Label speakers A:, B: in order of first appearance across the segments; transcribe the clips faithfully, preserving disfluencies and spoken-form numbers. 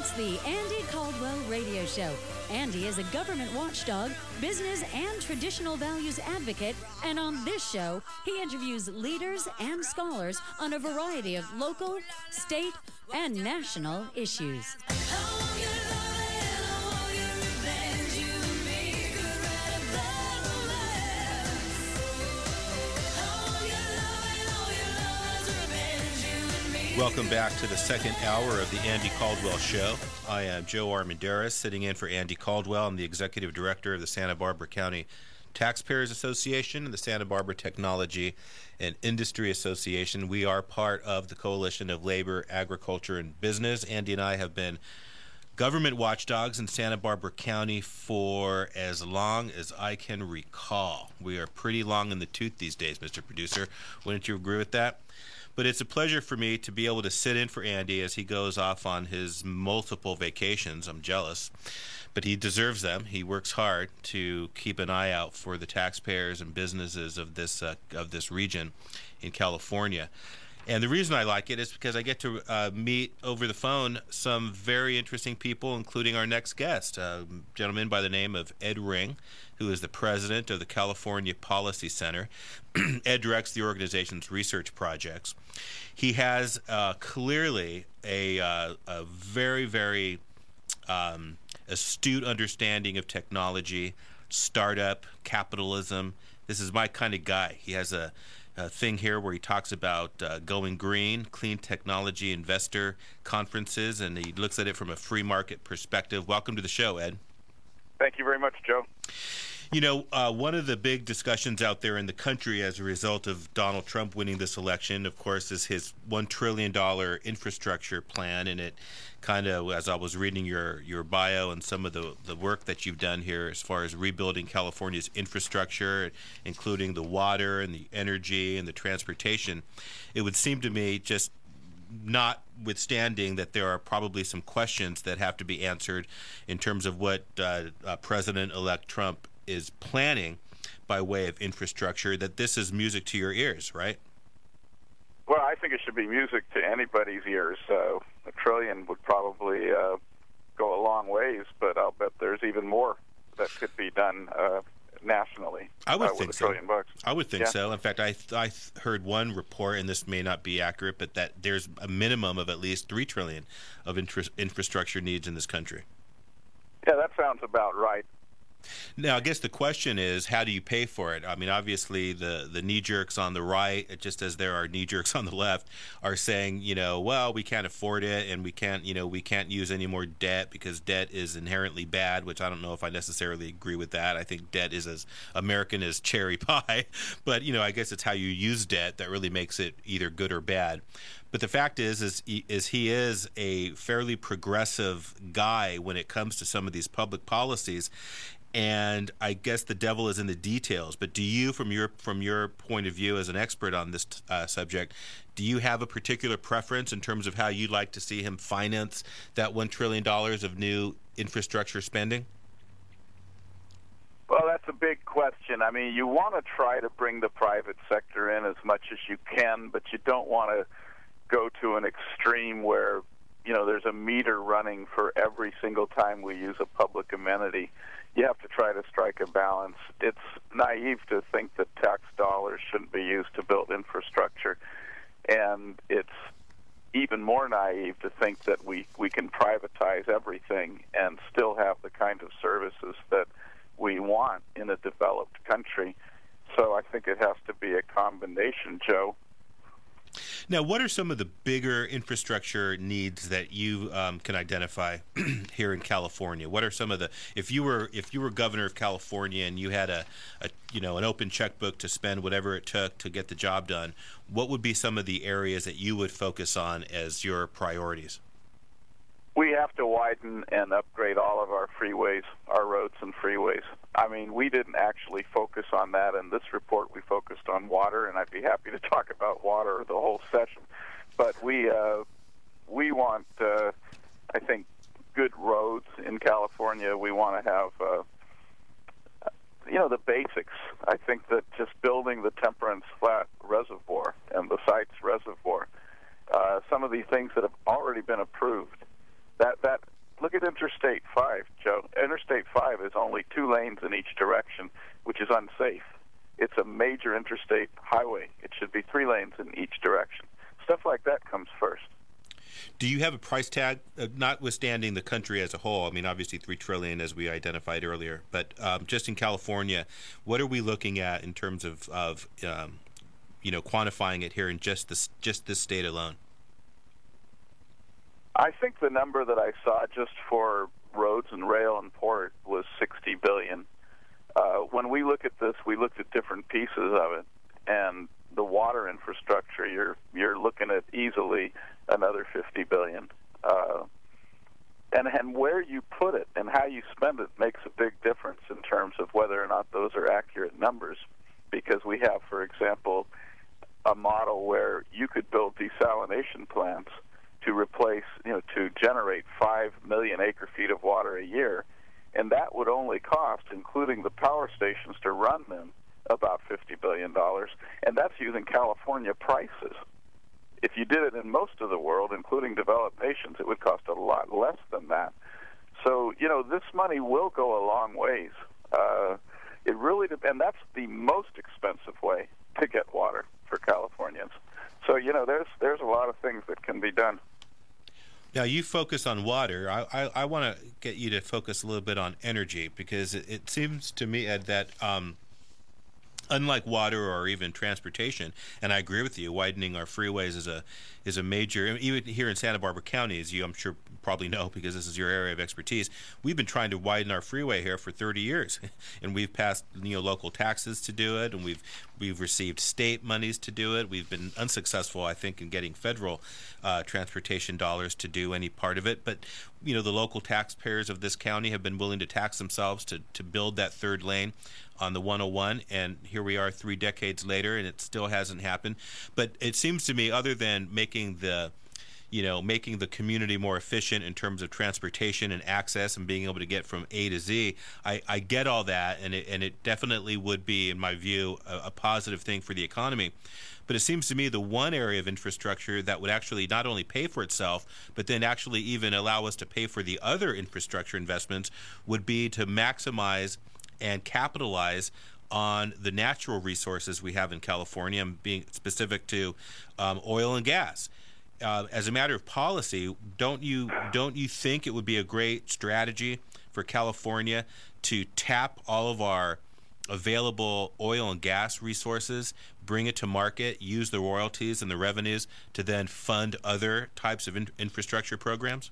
A: It's the Andy Caldwell Radio Show. Andy is a government watchdog, business and traditional values advocate, and on this show, he interviews leaders and scholars on a variety of local, state, and national issues.
B: Welcome back to the second hour of the Andy Caldwell Show. I am Joe Armendariz, sitting in for Andy Caldwell. I'm the Executive Director of the Santa Barbara County Taxpayers Association and the Santa Barbara Technology and Industry Association. We are part of the Coalition of Labor, Agriculture, and Business. Andy and I have been government watchdogs in Santa Barbara County for as long as I can recall. We are pretty long in the tooth these days, Mister Producer. Wouldn't you agree with that? But it's a pleasure for me to be able to sit in for Andy as he goes off on his multiple vacations. I'm jealous, but he deserves them. He works hard to keep an eye out for the taxpayers and businesses of this uh, of this region in California. And the reason I like it is because I get to uh, meet over the phone some very interesting people, including our next guest, a gentleman by the name of Ed Ring, who is the president of the California Policy Center. Ed directs the organization's research projects. He has uh, clearly a, uh, a very, very um, astute understanding of technology, startup, capitalism. This is my kind of guy. He has a A thing here where he talks about uh, going green, clean technology investor conferences, and he looks at it from a free market perspective. Welcome to the show, Ed.
C: Thank you very much, Joe.
B: You know, uh, one of the big discussions out there in the country as a result of Donald Trump winning this election, of course, is his one trillion dollars infrastructure plan. And it kind of, as I was reading your, your bio and some of the, the work that you've done here as far as rebuilding California's infrastructure, including the water and the energy and the transportation, it would seem to me, just notwithstanding that there are probably some questions that have to be answered in terms of what uh, uh, President-elect Trump is planning by way of infrastructure, that this is music to your ears, right?
C: Well, I think it should be music to anybody's ears. Uh, a trillion would probably uh, go a long ways, but I'll bet there's even more that could be done uh, nationally.
B: I would
C: uh,
B: think
C: with a
B: so.
C: trillion bucks.
B: I would think
C: yeah.
B: so. In fact, I th- I th- heard one report, and this may not be accurate, but that there's a minimum of at least three trillion of infra- infrastructure needs in this country.
C: Yeah, that sounds about right.
B: Now, I guess the question is, how do you pay for it? I mean, obviously, the, the knee-jerks on the right, just as there are knee-jerks on the left, are saying, you know, well, we can't afford it, and we can't, you know, we can't use any more debt because debt is inherently bad, which I don't know if I necessarily agree with that. I think debt is as American as cherry pie. But, you know, I guess it's how you use debt that really makes it either good or bad. But the fact is, is, is he is a fairly progressive guy when it comes to some of these public policies. And I guess the devil is in the details. But do you, from your from your point of view as an expert on this uh, subject, do you have a particular preference in terms of how you'd like to see him finance that one trillion dollars of new infrastructure spending?
C: Well, that's a big question. I mean, you want to try to bring the private sector in as much as you can, but you don't want to go to an extreme where, you know, there's a meter running for every single time we use a public amenity. You have to try to strike a balance. It's naive to think that tax dollars shouldn't be used to build infrastructure, and it's even more naive to think that we, we can privatize everything and still have the kind of services that we want in a developed country. So I think it has to be a combination, Joe.
B: Now, what are some of the bigger infrastructure needs that you um, can identify here in California? What are some of the, if you were if you were governor of California and you had a, a you know an open checkbook to spend whatever it took to get the job done, what would be some of the areas that you would focus on as your priorities?
C: We have to widen and upgrade all of our freeways, our roads and freeways. I mean, we didn't actually focus on that in this report. We focused on water, and I'd be happy to talk about water the whole session. But we uh, we want, uh, I think, good roads in California. We want to have, uh, you know, the basics. I think that just building the Temperance Flat Reservoir and the Sites Reservoir, uh, some of these things that have already been approved, that that look at Interstate five, Joe. Interstate five is only two lanes in each direction, which is unsafe. It's a major interstate highway. It should be three lanes in each direction. Stuff like that comes first.
B: Do you have a price tag, uh, notwithstanding the country as a whole? I mean, obviously three trillion dollars as we identified earlier, but um, just in California, what are we looking at in terms of, of um, you know, quantifying it here in just this, just this state alone?
C: I think the number that I saw just for roads and rail and port was sixty billion dollars. Uh, when we look at this, we looked at different pieces of it, and the water infrastructure, you're you're looking at easily another fifty billion dollars. Uh, and and where you put it and how you spend it makes a big difference in terms of whether or not those are accurate numbers. Because we have, for example, a model where you could build desalination plants to replace, you know, to generate five million acre feet of water a year, and that would only cost, including the power stations to run them, about fifty billion dollars, and that's using California prices. If you did it in most of the world, including developed nations, it would cost a lot less than that. So, you know, this money will go a long ways. Uh, it really, de- and that's the most expensive way to get water for Californians. So, you know, there's there's a lot of things that can be done.
B: Now, you focus on water. I, I, I want to get you to focus a little bit on energy, because it, it seems to me, Ed, that um, unlike water or even transportation, and I agree with you, widening our freeways is a is a major, even here in Santa Barbara County, as you I'm sure probably know because this is your area of expertise, we've been trying to widen our freeway here for thirty years, and we've passed, you know, local taxes to do it, and we've we've received state monies to do it. We've been unsuccessful, I think, in getting federal uh, transportation dollars to do any part of it, but you know, the local taxpayers of this county have been willing to tax themselves to, to build that third lane on the one oh one, and here we are three decades later, and it still hasn't happened. But it seems to me, other than making the, you know, making the community more efficient in terms of transportation and access and being able to get from A to Z, I, I get all that, and it, and it definitely would be, in my view, a, a positive thing for the economy. But it seems to me the one area of infrastructure that would actually not only pay for itself, but then actually even allow us to pay for the other infrastructure investments would be to maximize and capitalize on the natural resources we have in California, and being specific to um, oil and gas. Uh, as a matter of policy, don't you don't you think it would be a great strategy for California to tap all of our available oil and gas resources, bring it to market, use the royalties and the revenues to then fund other types of in- infrastructure programs?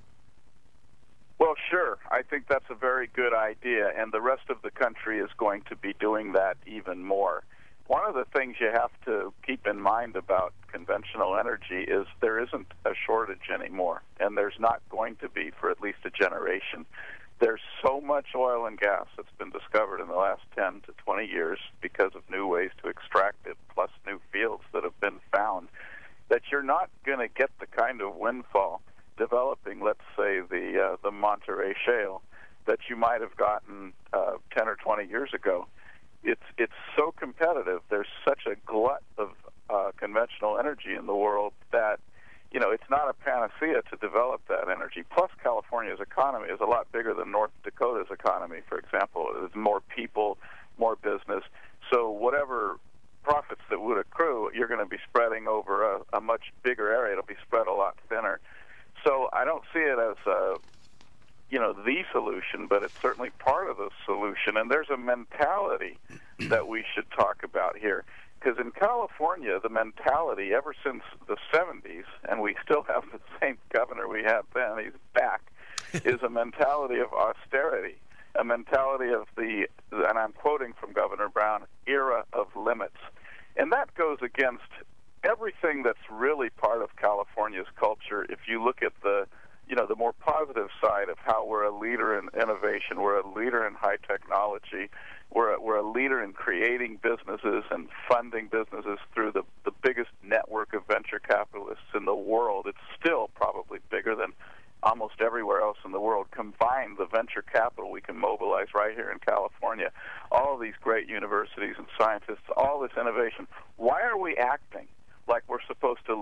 C: Well, sure. I think that's a very good idea, and the rest of the country is going to be doing that even more. One of the things you have to keep in mind about conventional energy is there isn't a shortage anymore, and there's not going to be for at least a generation. There's so much oil and gas that's been discovered in the last ten to twenty years because of new ways to extract it, plus new fields that have been found, that you're not going to get the kind of windfall developing, let's say, the uh, the Monterey Shale that you might have gotten uh, ten or twenty years ago. It's it's so competitive. There's such a glut of uh, conventional energy in the world that, you know, it's not a panacea to develop that energy. Plus, California's economy is a lot bigger than North Dakota's economy, for example. There's more people, more business. So whatever profits that would accrue, you're going to be spreading over a, a much bigger area. It'll be spread a lot thinner. So I don't see it as a, you know, the solution, but it's certainly part of the solution. And there's a mentality that we should talk about here. Because in California, the mentality ever since the seventies, and we still have the same governor we had then, he's back, is a mentality of austerity, a mentality of the, and I'm quoting from Governor Brown, era of limits. And that goes against everything that's really part of California's culture. If you look at the, you know, the more positive side of how we're a leader in innovation, we're a leader in high technology, we're a, we're a leader in creating businesses and funding businesses through the, the biggest network of venture capitalists in the world. It's still probably bigger than almost everywhere else in the world. Combine the venture capital we can mobilize right here in California, all of these great universities and scientists, all this innovation. Why are we acting like we're supposed to live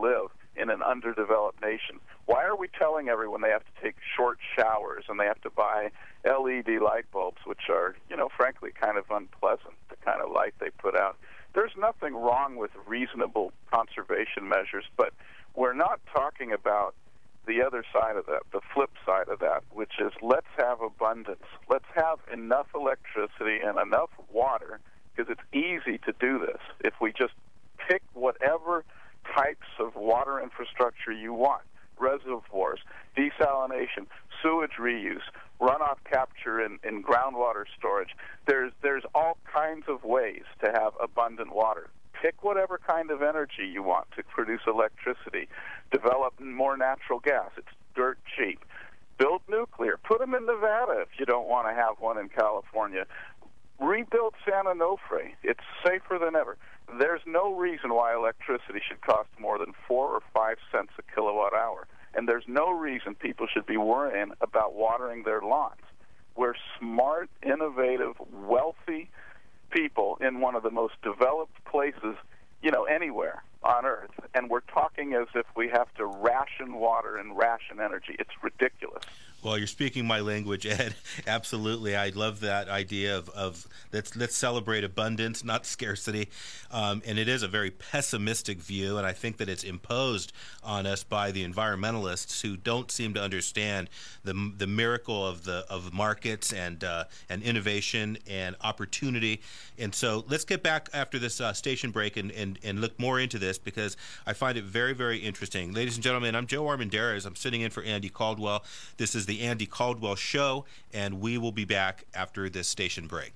C: in an underdeveloped nation? Why are we telling everyone they have to take short showers and they have to buy L E D light bulbs, which are, you know, frankly kind of unpleasant, the kind of light they put out? There's nothing wrong with reasonable conservation measures, but we're not talking about the other side of that, the flip side of that, which is let's have abundance. Let's have enough electricity and enough water, because it's easy to do this. If we just pick whatever types of water infrastructure you want, reservoirs, desalination, sewage reuse, runoff capture in, in groundwater storage, there's, there's all kinds of ways to have abundant water. Pick whatever kind of energy you want to produce electricity. Develop more natural gas. It's dirt cheap. Build nuclear. Put them in Nevada if you don't want to have one in California. Rebuild San Onofre. It's safer than ever. There's no reason why electricity should cost more than four or five cents a kilowatt hour. And there's no reason people should be worrying about watering their lawns. We're smart, innovative, wealthy people in one of the most developed places, you know, anywhere on Earth, and we're talking as if we have to ration water and ration energy. It's ridiculous.
B: Well, you're speaking my language, Ed. Absolutely. I love that idea of, of let's let's celebrate abundance, not scarcity. Um, and it is a very pessimistic view, and I think that it's imposed on us by the environmentalists who don't seem to understand the the miracle of the of markets and uh, and innovation and opportunity. And so let's get back after this uh, station break and, and, and look more into this, because I find it very, very interesting. Ladies and gentlemen, I'm Joe Armendariz. I'm sitting in for Andy Caldwell. This is the Andy Caldwell Show, and we will be back after this station break.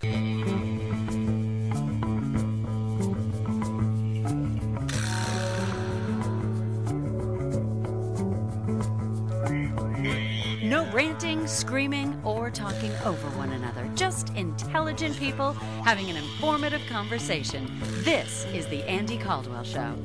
A: No ranting, screaming, or talking over one another. Just intelligent people having an informative conversation. This is the Andy Caldwell Show.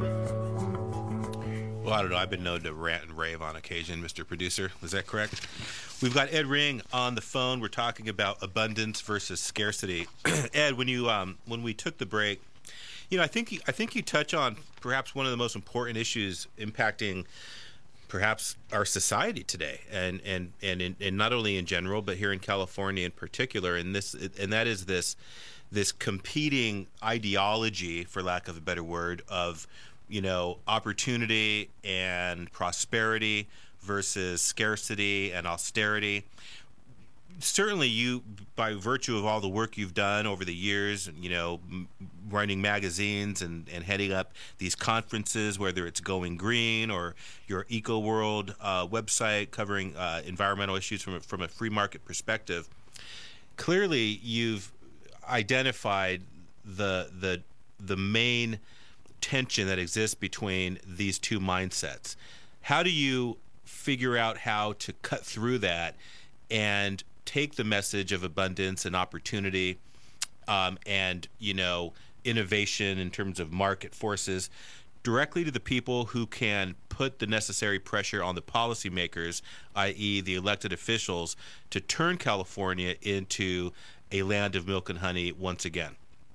B: Well, I don't know. I've been known to rant and rave on occasion, Mister Producer. Is that correct? We've got Ed Ring on the phone. We're talking about abundance versus scarcity. Ed, when you um, when we took the break, you know, I think you, I think you touch on perhaps one of the most important issues impacting perhaps our society today, and and and, in, and not only in general, but here in California in particular. And this and that is this this competing ideology, for lack of a better word, of you know, opportunity and prosperity versus scarcity and austerity. Certainly you, by virtue of all the work you've done over the years, you know, m- writing magazines and, and heading up these conferences, whether it's Going Green or your EcoWorld uh, website covering uh, environmental issues from a, from a free market perspective, clearly you've identified the the the main tension that exists between these two mindsets. How do you figure out how to cut through that and take the message of abundance and opportunity um, and, you know, innovation in terms of market forces directly to the people who can put the necessary pressure on the policymakers, that is the elected officials, to turn California into a land of milk and honey once again?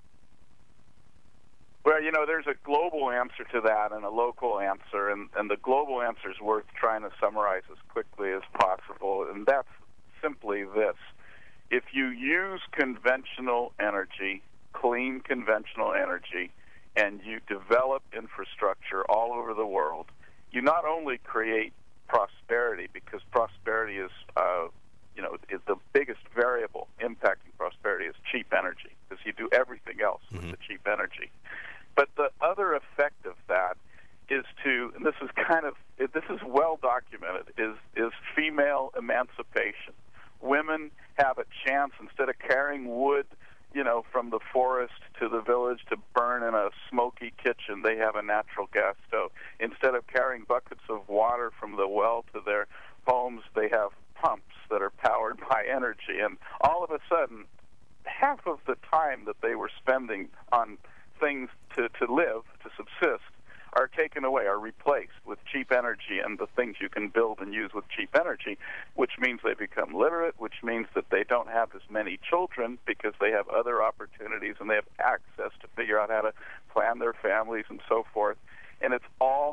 C: Well, you know, there's a global answer to that and a local answer, and, and the global answer is worth trying to summarize as quickly as possible, and that's simply this. If you use conventional energy, clean conventional energy, and you develop infrastructure all over the world, you not only create prosperity, because prosperity is, uh, you know, is the biggest variable impacting prosperity is cheap energy, because you do everything else mm-hmm. with the cheap energy. But the other effect of that is to, and this is kind of, this is well documented, is is female emancipation. Women have a chance, instead of carrying wood, you know, from the forest to the village to burn in a smoky kitchen, they have a natural gas stove. Instead of carrying buckets of water from the well to their homes, they have pumps that are powered by energy. And all of a sudden, half of the time that they were spending on things to, to live, to subsist, are taken away, are replaced with cheap energy and the things you can build and use with cheap energy, which means they become literate, which means that they don't have as many children because they have other opportunities and they have access to figure out how to plan their families and so forth. And it's all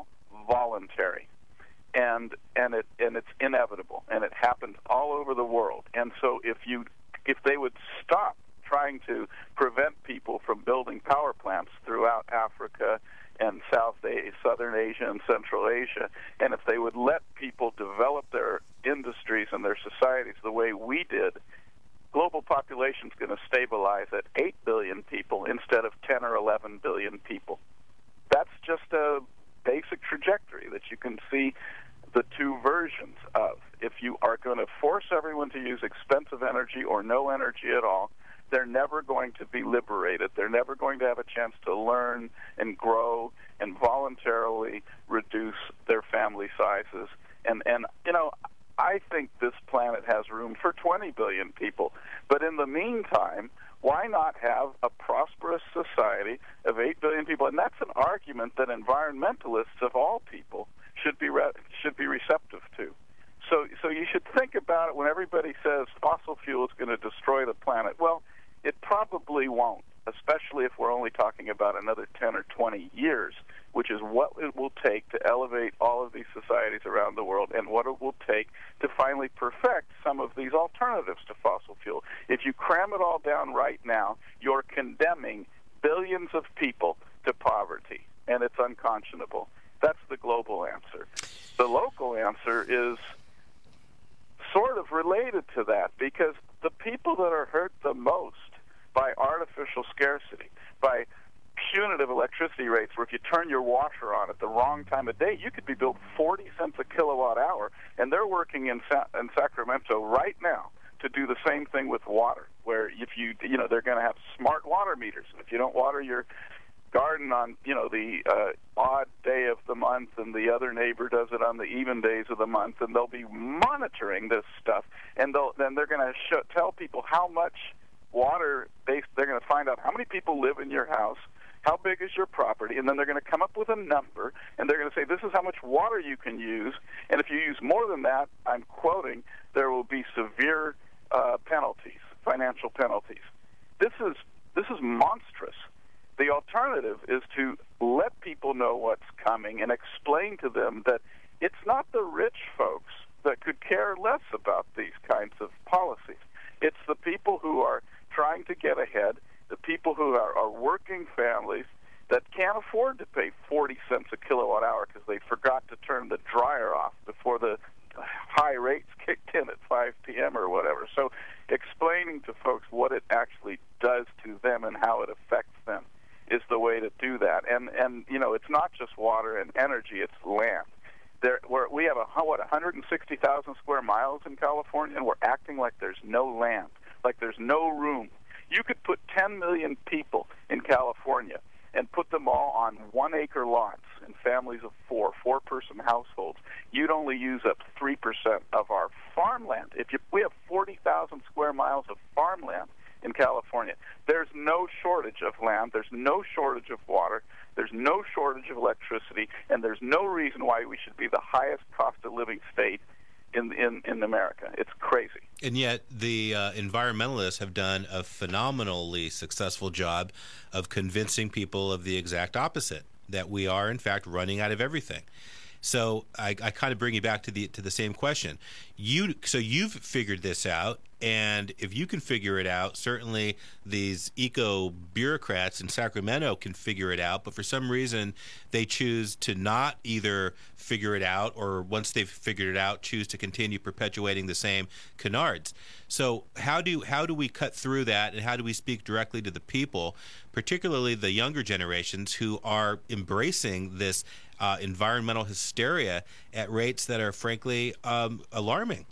C: voluntary, and and it and it's inevitable, and it happens all over the world. And so if you if they would stop trying to prevent people from building power plants throughout Africa and South Asia, Southern Asia and Central Asia, and if they would let people develop their industries and their societies the way we did, global population is going to stabilize at eight billion people instead of ten or eleven billion people. That's just a basic trajectory that you can see the two versions of. If you are going to force everyone to use expensive energy or no energy at all, they're never going to be liberated. They're never going to have a chance to learn and grow and voluntarily reduce their family sizes. And, and you know, I think this planet has room for twenty billion people. But in the meantime, why not have a prosperous society of eight billion people? And that's an argument that environmentalists of all people should be re- should be receptive to. So, so you should think about it when everybody says fossil fuel is going to destroy the planet. Well, it probably won't, especially if we're only talking about another ten or twenty years, which is what it will take to elevate all of these societies around the world and what it will take to finally perfect some of these alternatives to fossil fuel. If you cram it all down right now, you're condemning billions of people to poverty, and it's unconscionable. That's the global answer. The local answer is sort of related to that, because the people that are hurt the most by artificial scarcity, by punitive electricity rates where if you turn your washer on at the wrong time of day, you could be billed forty cents a kilowatt hour, and they're working in, Sa- in Sacramento right now to do the same thing with water, where if you, you know, they're going to have smart water meters. If you don't water your garden on, you know, the uh, odd day of the month, and the other neighbor does it on the even days of the month, and they'll be monitoring this stuff, and they'll, then they're going to sh- tell people how much water they, they're going to find out how many people live in your house, how big is your property, and then they're going to come up with a number, and they're going to say this is how much water you can use, and if you use more than that, I'm quoting, there will be severe uh, penalties, financial penalties. This is this is monstrous. The alternative is to let people know what's coming and explain to them that it's not the rich folks that could care less about these kinds of policies. It's the people who are trying to get ahead, the people who are, are working families that can't afford to pay forty cents a kilowatt hour because they forgot to turn the dryer off before the high rates kicked in at five p.m. or whatever. So explaining to folks what it actually does to them and how it affects them is the way to do that. And, and you know, it's not just water and energy, it's land. There, we're, we have, a, what, one hundred sixty thousand square miles in California, and we're acting like there's no land, like there's no room. You could put ten million people in California and put them all on one-acre lots in families of four, four-person households. You'd only use up three percent of our farmland. If you, we have forty thousand square miles of farmland in California. There's no shortage of land, there's no shortage of water, there's no shortage of electricity, and there's no reason why we should be the highest cost of living state in in, in America. It's crazy.
B: And yet the uh, environmentalists have done a phenomenally successful job of convincing people of the exact opposite, that we are, in fact, running out of everything. So I, I kind of bring you back to the to the same question. You so you've figured this out, and if you can figure it out, certainly these eco bureaucrats in Sacramento can figure it out. But for some reason, they choose to not either figure it out, or once they've figured it out, choose to continue perpetuating the same canards. So how do how do we cut through that, and how do we speak directly to the people, particularly the younger generations who are embracing this Uh, environmental hysteria at rates that are frankly um, alarming?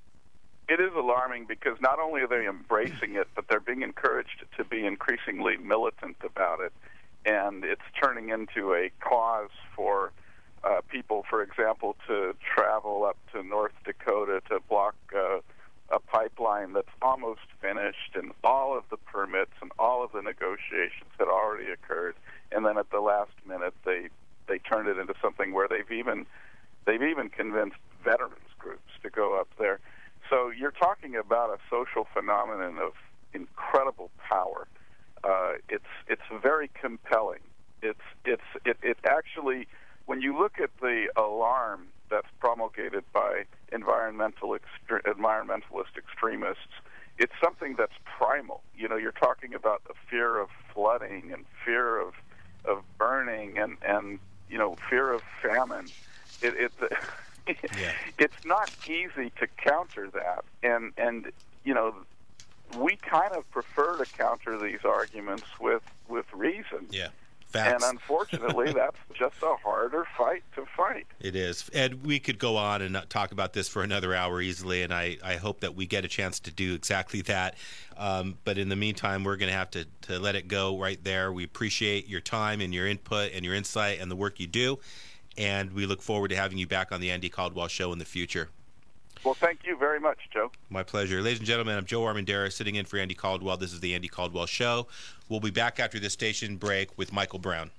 C: It is alarming because not only are they embracing it, but they're being encouraged to be increasingly militant about it. And it's turning into a cause for uh, people, for example, to travel up to North Dakota to block uh, a pipeline that's almost finished, and all of the permits and all of the negotiations had already occurred. And then at the last minute, they they turned it into something where they've even they've even convinced veterans groups to go up there. So you're talking about a social phenomenon of incredible power. Uh, it's it's very compelling. It's it's it, it actually when you look at the alarm that's promulgated by environmental extre- environmentalist extremists, it's something that's primal. You know, you're talking about the fear of flooding and fear of of burning and, and you know, fear of famine. It, it,
B: yeah.
C: It's not easy to counter that. And, and, you know, we kind of prefer to counter these arguments with, with reason.
B: Yeah. Facts.
C: And unfortunately, that's just a harder fight to fight.
B: It is. Ed, we could go on and talk about this for another hour easily, and I, I hope that we get a chance to do exactly that. Um, but in the meantime, we're going to have to, to let it go right there. We appreciate your time and your input and your insight and the work you do, and we look forward to having you back on the Andy Caldwell Show in the future.
C: Well, thank you very much, Joe.
B: My pleasure. Ladies and gentlemen, I'm Joe Armendariz sitting in for Andy Caldwell. This is the Andy Caldwell Show. We'll be back after this station break with Michael Brown.